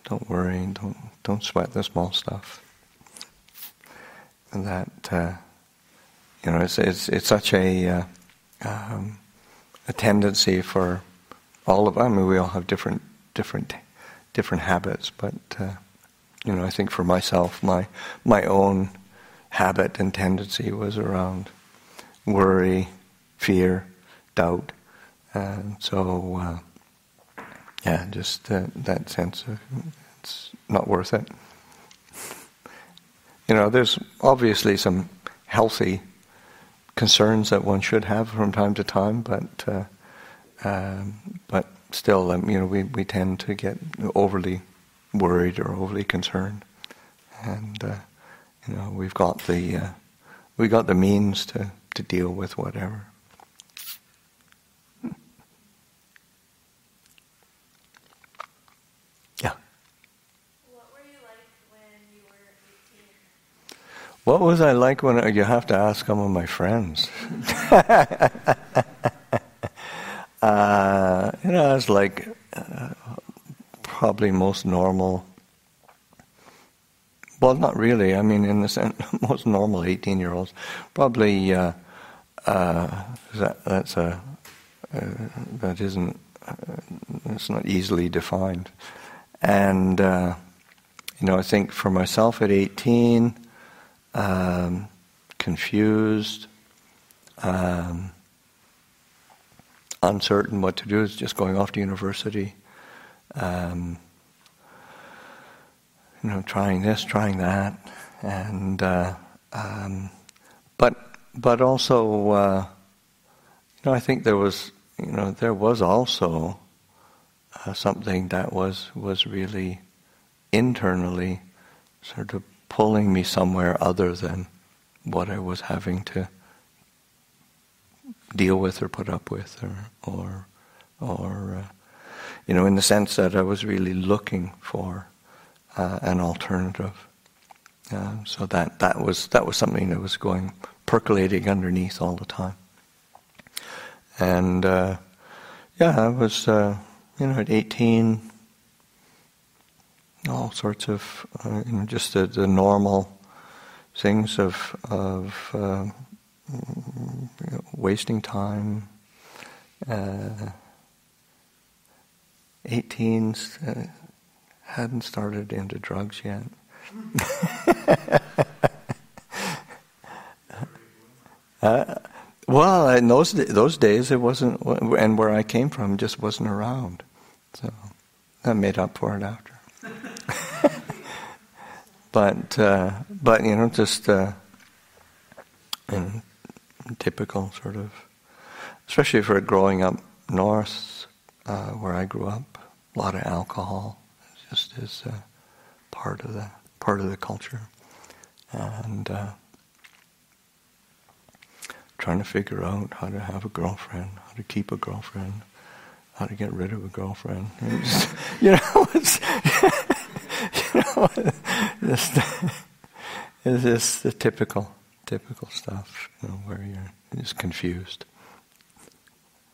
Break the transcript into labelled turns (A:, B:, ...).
A: don't worry, don't sweat the small stuff. And that it's such a tendency for all of us. I mean, we all have different habits, but I think for myself, my own habit and tendency was around worry, fear, doubt, and so just that sense of it's not worth it. There's obviously some healthy concerns that one should have from time to time, but still, we tend to get overly worried or overly concerned, and we've got the means to deal with whatever. Yeah.
B: What were you like when you were 18?
A: What was I like when you have to ask some of my friends? I was like probably most normal. Well, not really. I mean, in the sense, most normal 18-year-olds. Probably it's not easily defined. And I think for myself at 18, confused, uncertain what to do, is just going off to university. Trying this, trying that, and but also, I think there was also something that was really internally sort of pulling me somewhere other than what I was having to deal with or put up with, or in the sense that I was really looking for an alternative. So that was something that was percolating underneath all the time. And I was at 18, all sorts of just the normal things of wasting time. 18s. Hadn't started into drugs yet. Well, in those days it wasn't, and where I came from just wasn't around. So I made up for it after. But just typical sort of, especially for growing up north, where I grew up, a lot of alcohol. Just as part of the culture, and trying to figure out how to have a girlfriend, how to keep a girlfriend, how to get rid of a girlfriend. It's just the typical stuff, where you're just confused.